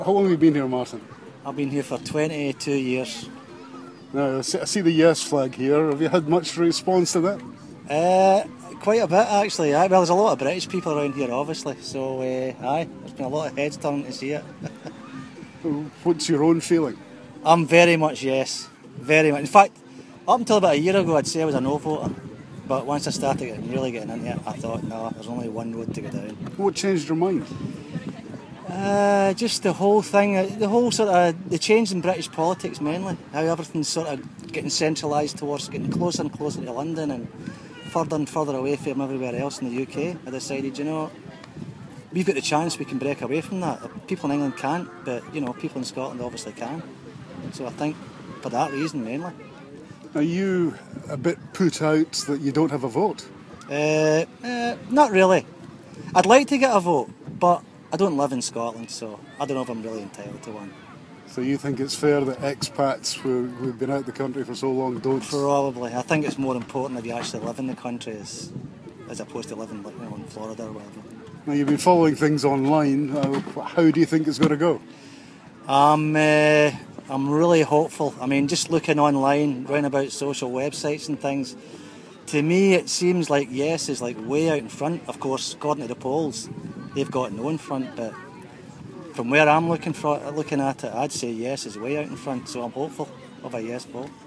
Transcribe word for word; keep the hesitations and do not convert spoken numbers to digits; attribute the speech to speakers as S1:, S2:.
S1: How long have you been here, Martin?
S2: I've been here for twenty-two years.
S1: Now, I see I see the yes flag here. Have you had much response to that?
S2: Uh, quite a bit, actually. Aye. Well, there's a lot of British people around here, obviously. So, uh, aye, there's been a lot of heads turning to see it.
S1: What's your own feeling?
S2: I'm very much yes. Very much. In fact, up until about a year ago, I'd say I was a no voter. But once I started getting, really getting into it, I thought, no, there's only one road to go down.
S1: What changed your mind?
S2: Uh, just the whole thing, uh, the whole sort of, the change in British politics mainly, how everything's sort of getting centralised towards getting closer and closer to London and further and further away from everywhere else in the U K. I decided, you know, we've got the chance we can break away from that. People in England can't, but, you know, people in Scotland obviously can. So I think for that reason mainly.
S1: Are you a bit put out that you don't have a vote?
S2: Uh, uh, not really. I'd like to get a vote, but I don't live in Scotland, so I don't know if I'm really entitled to one.
S1: So you think it's fair that expats who, who've been out of the country for so long don't?
S2: Probably. I think it's more important if you actually live in the country as, as opposed to living, like, you know, in Florida or whatever.
S1: Now, you've been following things online. Uh, how do you think it's going to go?
S2: I'm, uh, I'm really hopeful. I mean, just looking online, round about social websites and things, to me it seems like yes is like way out in front. Of course, according to the polls, they've got no in front, but from where I'm looking for, looking at it, I'd say yes is way out in front, so I'm hopeful of a yes vote.